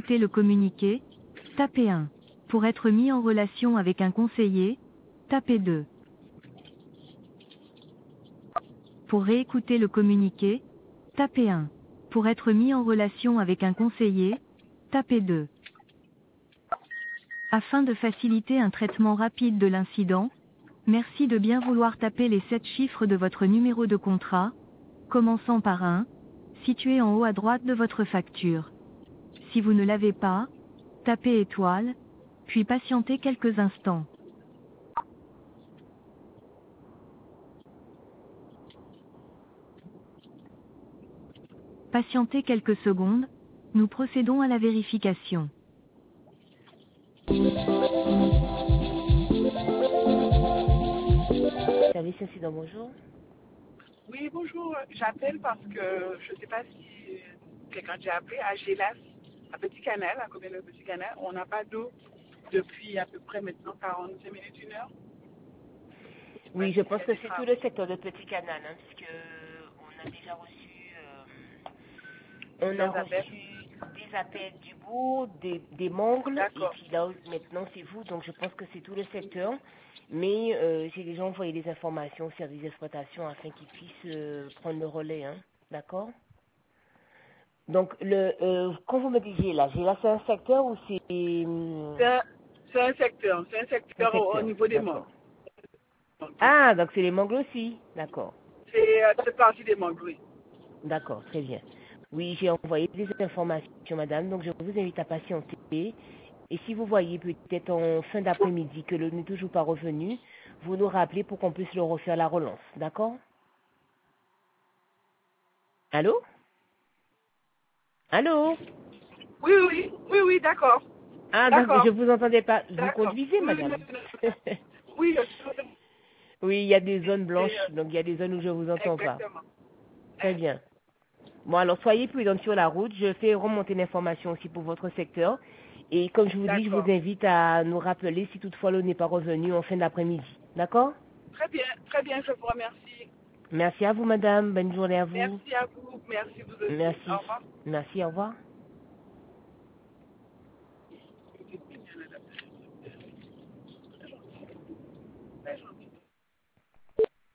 réécouter le communiqué, tapez 1. Pour être mis en relation avec un conseiller, tapez 2. Pour réécouter le communiqué, tapez 1. Pour être mis en relation avec un conseiller, tapez 2. Afin de faciliter un traitement rapide de l'incident, merci de bien vouloir taper les 7 chiffres de votre numéro de contrat, commençant par 1, situé en haut à droite de votre facture. Si vous ne l'avez pas, tapez étoile, puis patientez quelques instants. Patientez quelques secondes, nous procédons à la vérification. Service incident, bonjour. Oui, bonjour. J'appelle parce que je ne sais pas si quelqu'un déjà appelé à Gélas, à Petit Canal, à combien de Petit Canal. On n'a pas d'eau depuis à peu près maintenant 45 minutes, 1 heure. Oui, je pense que c'est tout le secteur de Petit Canal, hein, puisque on a déjà reçu des appels du bourg, des Mangles, et puis là maintenant c'est vous, donc je pense que c'est tout le secteur. Mais j'ai déjà envoyé des informations au service d'exploitation afin qu'ils puissent prendre le relais, hein, d'accord? Donc quand vous me disiez là, c'est un secteur ou c'est C'est un secteur au niveau des Mangles. Ah, donc c'est les Mangles aussi, d'accord. C'est partie des Mangles, oui. D'accord, très bien. Oui, j'ai envoyé des informations, madame, donc je vous invite à patienter. Et si vous voyez peut-être en fin d'après-midi que l'eau n'est toujours pas revenu, vous nous rappelez pour qu'on puisse le refaire la relance, d'accord? Allô? Allô? Oui, d'accord. Ah, donc D'accord. je vous entendais pas. Vous D'accord. conduisez, Oui, madame? oui, Oui, il y a des zones blanches, donc il y a des zones où je vous entends pas. exactement. Très bien. Bon, alors soyez prudents sur la route. Je fais remonter l'information aussi pour votre secteur. Et comme je vous dis, je vous D'accord. invite à nous rappeler si toutefois l'eau n'est pas revenue en fin d'après-midi. D'accord? Très bien, je vous remercie. Merci à vous, madame. Bonne journée à vous. Merci à vous. Merci vous aussi. Au Merci. revoir. Merci, au revoir.